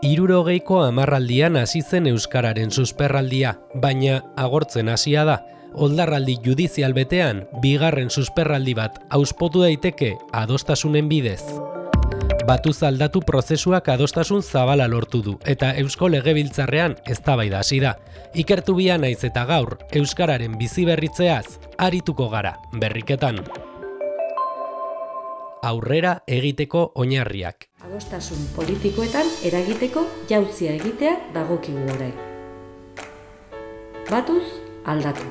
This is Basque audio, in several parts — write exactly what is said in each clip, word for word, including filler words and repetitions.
Hirurogeiko hamarraldian hasi zen euskararen susperraldia, baina agortzen hasia da. Oldarraldi judizial betean, bigarren susperraldi bat auspotu daiteke adostasunen bidez. Batuz aldatu prozesuak adostasun zabala lortu du, eta Eusko Legebiltzarrean eztabaida hasi da. Ikertu bia naiz eta gaur, euskararen biziberritzeaz arituko gara, berriketan. Aurrera egiteko oinarriak. Adostasun politikoetan eragiteko jauzia egitea dagokigu orain. Batuz aldatu.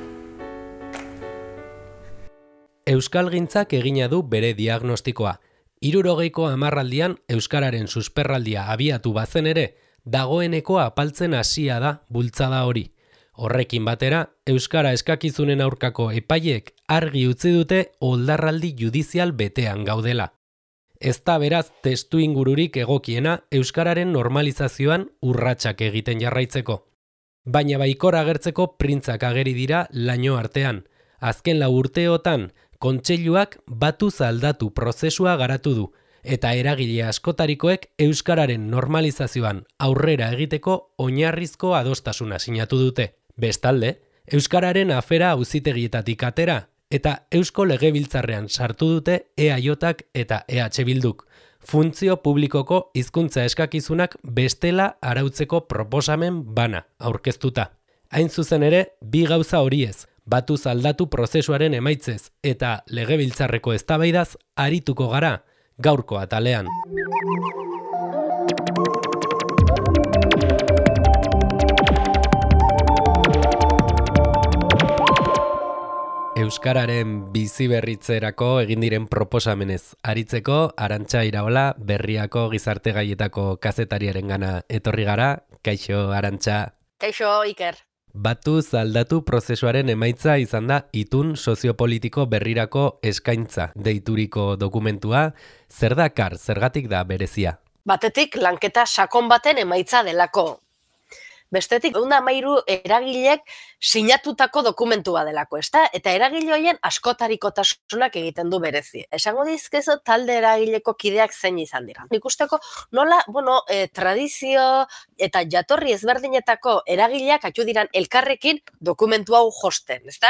Euskalgintzak egina du bere diagnostikoa. Hirurogeiko hamarraldian euskararen susperraldia abiatu bazen ere, dagoeneko apaltzen hasia da bultzada hori. Horrekin batera, euskara eskakizunen aurkako epaiek argi utzi dute oldarraldi judizial betean gaudela. Ez da beraz testu ingururik egokiena euskararen normalizazioan urratsak egiten jarraitzeko. Baina baikor agertzeko printzak ageri dira laino artean. Azken lau urteotan, kontseiluak batuz aldatu prozesua garatu du, eta eragile askotarikoek euskararen normalizazioan aurrera egiteko oinarrizko adostasuna sinatu dute. Bestalde, euskararen afera auzitegietatik atera, eta Eusko Legebiltzarrean sartu dute E A Jak eta E H Bilduk. Funtzio publikoko hizkuntza eskakizunak bestela arautzeko proposamen bana aurkeztuta. Hain zuzen ere, bi gauza horiez, batuz aldatu prozesuaren emaitzez eta Legebiltzarreko eztabaidaz arituko gara gaurko atalean. Euskararen biziberritzerako egin diren proposamenez aritzeko, Arantxa Iraola, Berriako gizarte gaietako kazetariaren gana etorri gara. Kaixo, Arantxa. Kaixo, Iker. Batuz aldatu prozesuaren emaitza izan da itun soziopolitiko berrirako eskaintza deituriko dokumentua. Zer dakar, zergatik da berezia? Batetik lanketa sakon baten emaitza delako. Bestetik, ehun eta hamairu eragilek sinatutako dokumentua delako, ezta? Eta eragile horien askotarikotasunak egiten du berezi. Esango dizkezu talde eragileko kideak zein izan dira. Ikusteko nola, bueno, eh, tradizio eta jatorri ezberdinetako eragileak atu diran elkarrekin dokumentu hau josten, ezta?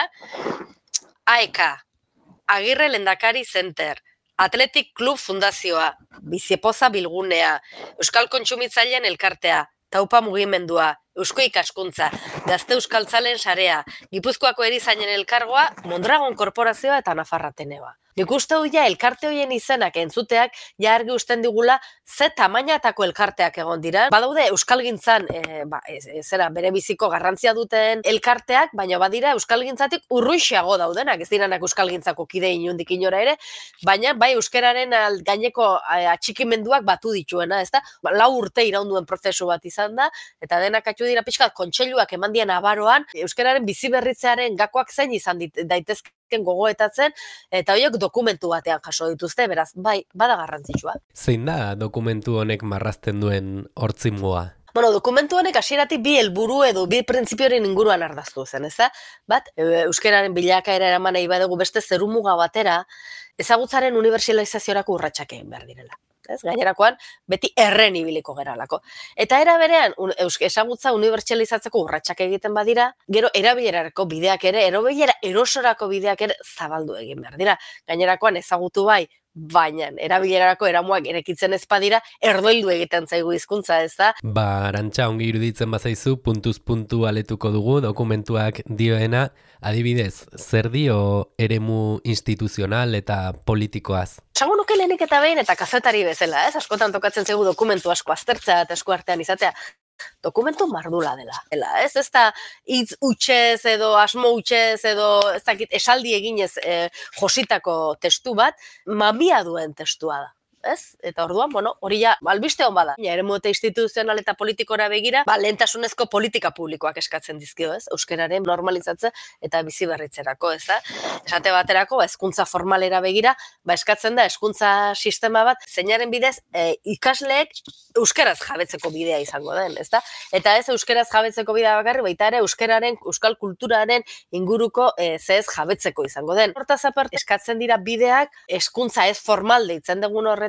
A E K, Agirre Lehendakari Center, Athletic Club Fundazioa, Biziepoza Bilgunea, Euskal Kontsumitzaileen Elkartea, Taupa Mugimendua, Eusko Ikaskuntza, Gazte Euskaltzalen Sarea, Gipuzkoako Erizainen Elkargoa, Mondragon Korporazioa eta Nafarra Ateneoa. Nik uste du ja elkarte horien izenak entzuteak ja argi usten digula ze tamainatako elkarteak egon dira. Badaude euskalgintzan e, ba, ez, ez, zera, bere biziko garrantzia duten elkarteak, baina badira euskalgintzatik urruixeago daudenak, ez diranak euskalgintzako kide inundik inora ere, baina bai euskararen gaineko e, atxikimenduak batu dituena, ezta? Ba, lau urte iraunduen prozesu bat izan da, eta denak atxu dira pixkat kontseiluak eman dien abaroan, euskararen biziberritzearen gakoak zein izan dit, daitezke gogoetatzen, eta horiek dokumentu batean jaso dituzte, beraz, bai, bada garrantzitsua. Zein da dokumentu honek marrazten duen hortzimgoa? Bueno, dokumentu honek hasieratik bi helburu edo bi printzipioren inguruan ardaztu zen, ezta? Bat, euskararen bilakaera eraman nahi badugu beste zerumuga batera, ezagutzaren unibertsalizaziorako urratsak egin behar direla. Ez, gainerakoan, beti erren ibiliko geralako. Eta era berean, un, ezagutza unibertsalizatzeko urratsak egiten badira, gero erabilerarako bideak ere, erabilera erosorako bideak ere zabaldu egin behar dira. Gainerakoan ezagutu bai, baina erabilerarako eramuak erekitzen ez badira, erdoildu egiten zaigu hizkuntza, ez da? Ba, Arantxa, ongi iruditzen bazaizu, puntuz puntu aletuko dugu dokumentuak dioena, adibidez, zer dio eremu instituzional eta politikoaz? Esango nuke lehenik eta behin eta kazetari bezala, ez? Askotan tokatzen zaigu dokumentu asko aztertzea eta esku artean izatea. Dokumentu mardula dela, dela, ez? Ez da hitz utxez edo asmo utxez edo ez dakit esaldi eginez e, jositako testu bat, mamia duen testua da. Ez? Eta orduan, bueno, hori ja, albiste hon bada. Eremu eta instituzional eta politikora begira, ba, lehentasunezko politika publikoak eskatzen dizkio, ez? Euskararen normalizatze eta biziberritzerako, ez da? Esate baterako, ba, hezkuntza formalera begira, ba, eskatzen da, hezkuntza sistema bat, zeinaren bidez, e, ikasleek euskaraz jabetzeko bidea izango den, ez da? Eta ez euskaraz jabetzeko bidea bakarri, baita ere, euskararen, euskal kulturaren inguruko e, zez jabetzeko izango den. Hortaz aparte, eskatzen dira bideak, hezkuntza ez formal deitzen dugun horretan,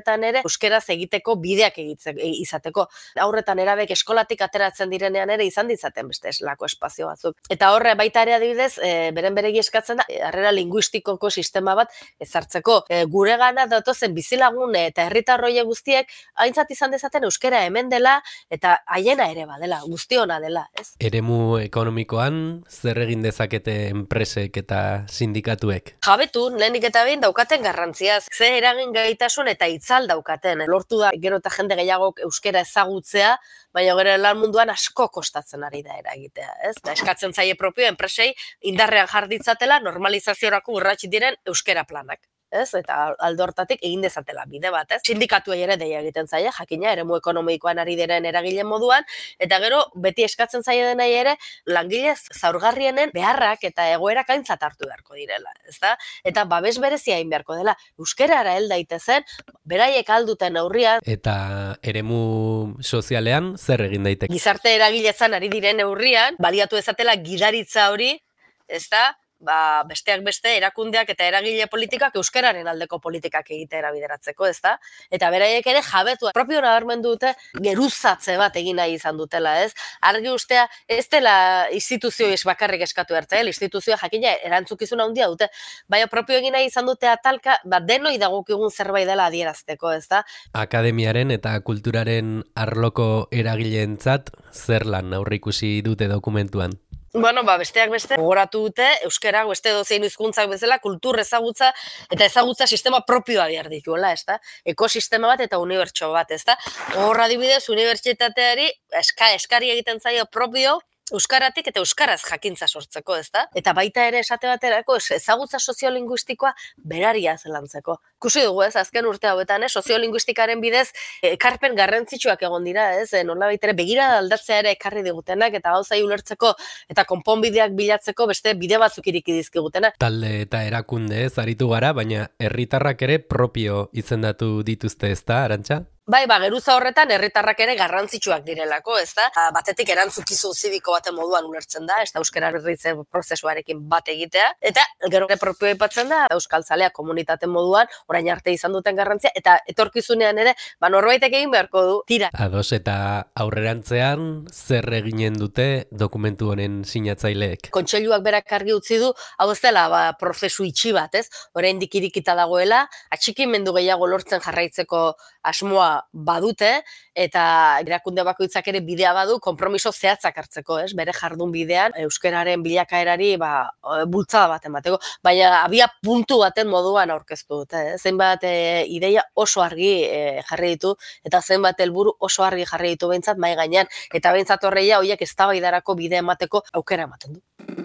horretan ere euskeraz egiteko bideak egitze, izateko. Aurretan erabek eskolatik ateratzen direnean ere izan ditzaten beste eslako espazio batzuk. Eta horre baita ere adibidez, e, beren beregi eskatzen da, e, harrera linguistikoko sistema bat ezartzeko. E, gure gana datozen bizilagun eta herritarroie guztiek aintzat izan dezaten euskera hemen dela eta haiena ere badela, guztiona dela, ez? Eremu ekonomikoan zer egin dezakete enpresek eta sindikatuek? Jabetu, lehenik eta behin daukaten garrantziaz. Ze eragin gaitasun eta itzal daukaten. Lortu da gero eta jende gehiago euskera ezagutzea, baina gero lan munduan asko kostatzen ari da eragitea, ez? Da, eskatzen zaie propio enpresei indarrean jarditzatela normalizaziorako urrats diren euskera planak. Ez? Eta alde hortatik egin dezatela bide bat, ez? Sindikatuei ere deia egiten zaie, jakina, eremu ekonomikoan ari diren eragile moduan, eta gero beti eskatzen zaie denai ere langilez zaurgarrienen beharrak eta egoerak aintzat hartu beharko direla, ezta? Eta babes berezia egin beharko dela. Euskerara hel daitezen, beraiek alduten neurrian. Eta eremu sozialean zer egin daiteke? Gizarte eragilezan ari diren neurrian, baliatu dezatela gidaritza hori, ezta? Ba, besteak beste erakundeak eta eragile politikak euskararen aldeko politikak egitera bideratzeko, ezta? Eta beraiek ere jabetu propio nabarmendu dute geruzatze bat egin nahi izan dutela, ez? Argi ustea ez dela instituzioez bakarrik eskatu hartzea, instituzioa jakina erantzukizuna handia dute, baina propio egin nahi izan dute atalka, ba denoi dagokigun zerbait dela adierazteko, ezta? Akademiaren eta kulturaren arloko eragileentzat zer lan aurreikusi dute dokumentuan? Bueno, ba, besteak beste, gogoratu dute, euskera, beste dozein hizkuntzak bezala, kultur ezagutza eta ezagutza sistema propioa behar dituela, ezta? Ekosistema bat eta unibertso bat, ezta? Hor adibidez, unibertsitateari eska, eskari egiten zaio propio, euskaratik eta euskaraz jakintza sortzeko, ezta? Eta baita ere esate baterako ezagutza soziolinguistikoa beraria zelantzeko. Ikusi dugu, ez, azken urte hauetan, eh, soziolinguistikaren bidez ekarpen garrantzitsuak egon dira, ez? Nolabait ere begira aldatzea ere ekarri digutenak eta gauzai ulertzeko eta konponbideak bilatzeko beste bide batzuk iriki dizkigutenak. Talde eta erakunde ez aritu gara, baina herritarrak ere propio izendatu dituzte, ezta, Arantxa? Bai, ba, geruza horretan herritarrak ere garrantzitsuak direlako, ezta? Batetik erantzukizun zibiko baten moduan ulertzen da, ez da euskara berritze prozesuarekin bat egitea, eta gero propio aipatzen da euskaltzalea komunitate moduan, orain arte izan duten garrantzia, eta etorkizunean ere, ba, norbaitek egin beharko du, tira. Ados, eta aurrerantzean zer eginen dute dokumentu honen sinatzaileek? Kontseiluak berak argi utzi du, hau ez dela, ba, prozesu itxi bat, ez? Oraindik irikita dagoela, atxikimendu gehiago lortzen jarraitzeko asmoa badute, eta erakunde bakoitzak ere bidea badu konpromiso zehatzak hartzeko, ez? Bere jardun bidean, euskararen bilakaerari ba, bultzada bat emateko, baina abia puntu baten moduan aurkeztu dute. Eh? Zenbat e, ideia oso argi e, jarri ditu, eta zenbat helburu oso argi jarri ditu behintzat mai gainean, eta behintzat horreia horiek eztabaidarako bide emateko aukera ematen du.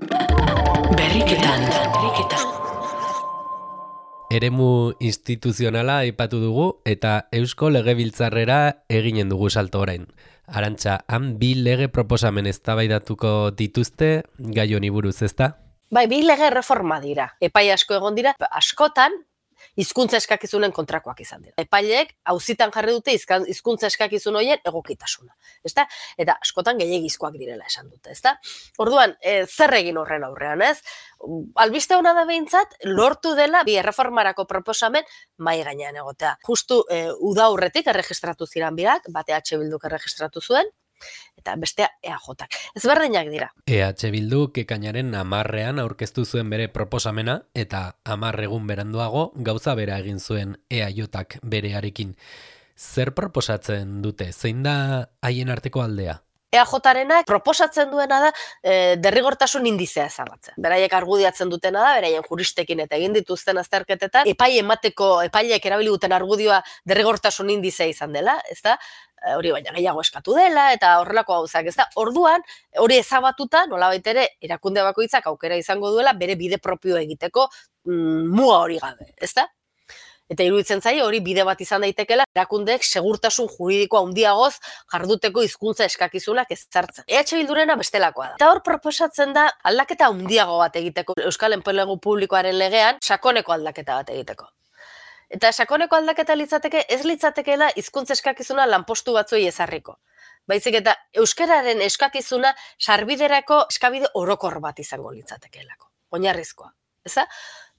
Berriketan, berriketan. Eremu instituzionala aipatu dugu eta Eusko Legebiltzarrera eginen dugu salto orain. Arantxa, han bi lege proposamen eztabaidatuko dituzte gai honi buruz, ezta? Bai, bi lege reforma dira. Epai asko egon dira, askotan hizkuntza eskakizunen kontrakoak izan dira. Epaileek auzitan jarri dute hizkuntza eskakizun horien egokitasuna, ezta? Eta askotan gehiegizkoak direla esan dute, ezta? Orduan, e, zer egin horren aurrean, ez? Albiste hona da behintzat, lortu dela bi erreformarako proposamen mai gainean egotea. Justu e, uda aurretik erregistratu ziren biak, bate H Bilduk erregistratu zuen, eta bestea E A Jak. Ezberdinak dira. E H Bilduk ekainaren hamarrean aurkeztu zuen bere proposamena eta hamar egun beranduago gauza bera egin zuen E A Jak berearekin. Zer proposatzen dute? Zein da haien arteko aldea? E A Jarenak proposatzen duena da e, derrigortasun indizea ezabatzen. Beraiek argudiatzen dutena da, beraien juristekin eta egin dituzten azterketetan, epai emateko, epaileek erabili duten argudioa derrigortasun indizea izan dela, ezta? Hori baina gehiago eskatu dela, eta horrelako gauzak, ezta? Orduan, hori ezabatuta, nolabait ere, erakunde bakoitzak aukera izango duela, bere bide propio egiteko mm, muga hori gabe, ezta? Eta iruditzen zaio hori bide bat izan daitekela, erakundeek segurtasun juridikoa handiagoz jarduteko hizkuntza eskakizunak ezartzen. E H Bildurena bestelakoa da. Eta hor proposatzen da aldaketa handiago bat egiteko Euskal Enplegu Publikoaren legean, sakoneko aldaketa bat egiteko. Eta sakoneko aldaketa litzateke, ez litzatekeela hizkuntza eskakizuna lanpostu batzuei ezarriko. Baizik eta euskararen eskakizuna sarbiderako eskabide orokor bat izango litzatekeelako. Oinarrizkoa. Eza?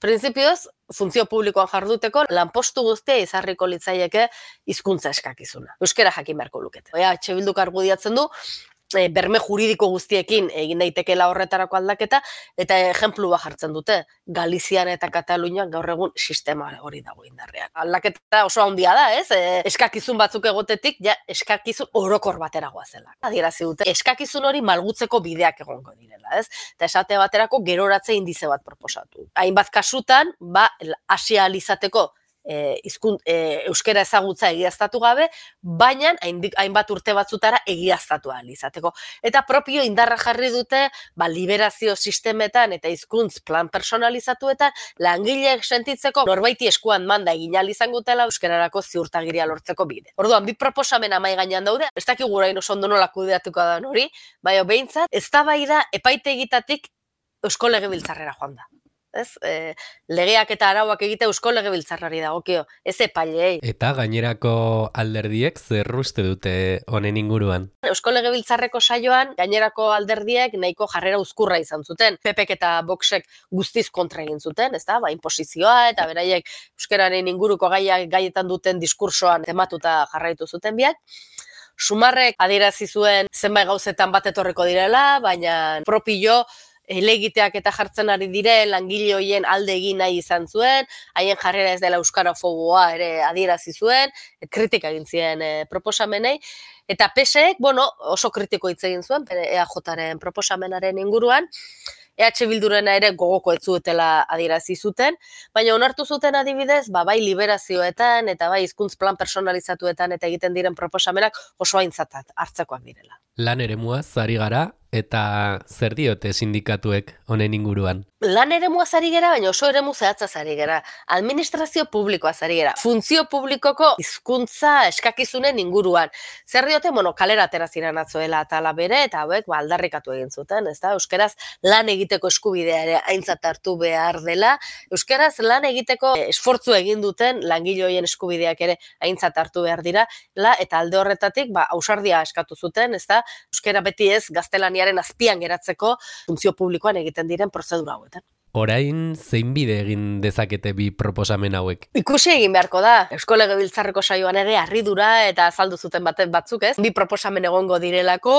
Printzipioz, funtzio publikoan jarduteko, lanpostu guztia izarriko litzaieke hizkuntza eskakizuna. Euskara jakin beharko lukete. Ea, Etxe Bilduk argudiatzen du, e, berme juridiko guztiekin egin daitekeela horretarako aldaketa, eta ejemplua jartzen dute. Galizian eta Katalunian gaur egun sistema hori dago indarrean. Aldaketa oso handia da, ez? E, eskakizun batzuk egotetik, ja, eskakizun orokor batera goazela. Adierazi dute, eskakizun hori malgutzeko bideak egongo direla, ez? Eta esate baterako geroratze indize bat proposatu. Hainbat kasutan, ba, hasi ahal izateko E, izkun, e, euskara ezagutza egiaztatu gabe, baina hainbat urte batzutara egiaztatu ahal izateko. Eta propio indarra jarri dute, ba, liberazio sistemetan eta hizkuntz plan personalizatuetan langileek sentitzeko norbaiti eskuan manda egin ahal izango dela euskararako ziurtagiria lortzeko bide. Orduan, bi proposamen amai gainean daude, ez dakik gurain oso ondo nola kudeatuko da hori, baina behintzat, eztabaida epaitegitatik Eusko Legebiltzarrera joan da. Ez? E, legeak eta arauak egite Eusko Legebiltzarrari dagokio, ez epaileei. Eta gainerako alderdiek zer uste dute honen inguruan? Eusko Legebiltzarreko saioan gainerako alderdiek nahiko jarrera uzkurra izan zuten. P Pek eta Voxek guztiz kontra egin zuten, ezta? Ba, inposizioa eta beraiek euskararen inguruko gaiak gaietan duten diskursoan tematuta jarraitu zuten biak. Sumarrek adierazi zuen zenbait gauzetan bat etorriko direla, baina propio helegiteak eta jartzen ari dire, langile hoien alde egin nahi izan zuen, haien jarrera ez dela euskarafoboa ere adierazi zuen, kritika egin ziren e, proposamenei, eta P S ek, bueno, oso kritiko hitz egin zuen, E A Jaren proposamenaren inguruan, E H Bildurena ere gogoko ez zuetela adierazi zuten, baina onartu zuten adibidez, ba, bai liberazioetan eta bai hizkuntz plan personalizatuetan eta egiten diren proposamenak oso aintzat hartzekoak direla. Lan eremuaz ari gara eta zer diote sindikatuek honen inguruan? Lan eremuaz ari gera, baina oso eremu zehatzaz ari gera. Administrazio publikoaz ari gera. Funtzio publikoko hizkuntza eskakizunen inguruan. Zer diote, bueno, kalera atera ziren atzoela atala bere, eta hauek ba, aldarrikatu egin zuten, ezta? Euskeraz lan egiteko eskubidea ere aintzat hartu behar dela. Euskeraz lan egiteko esfortzu egin duten langile horien eskubideak ere aintzat hartu behar dira, la, eta alde horretatik ba, ausardia eskatu zuten, ezta? Euskera beti ez gaztelaniaren azpian geratzeko funtzio publikoan egiten diren prozedura hauetan. Orain zein bide egin dezakete bi proposamen hauek? Ikusi egin beharko da. Eusko Legebiltzarreko saioan ere harridura eta azaldu zuten baten batzuk, ez? Bi proposamen egongo direlako,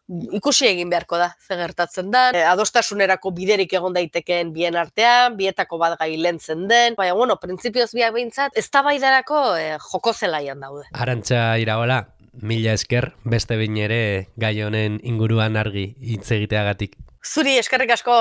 ikusi egin beharko da. Ze gertatzen da, e, adostasunerako biderik egon daitekeen bien artean, bietako bat gai lentzen den, baina, bueno, printzipioz biak behintzat, eztabaidarako e, joko zelaian daude. Arantxa Iraola, mila esker, beste behin ere gai honen inguruan argi hitz egiteagatik. Zuri, eskerrik asko!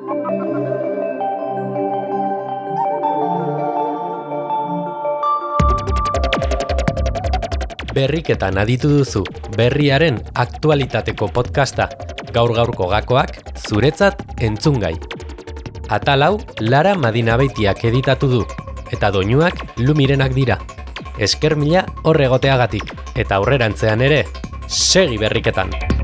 Berriketan aditu duzu, berriaren aktualitateko podcasta, gaur-gaurko gakoak, zuretzat entzungai. Atal hau, Lara Madinabeitiak editatu du, eta doinuak Lumirenak dira. Esker mila hor egoteagatik, eta aurrerantzean ere, segi berriketan!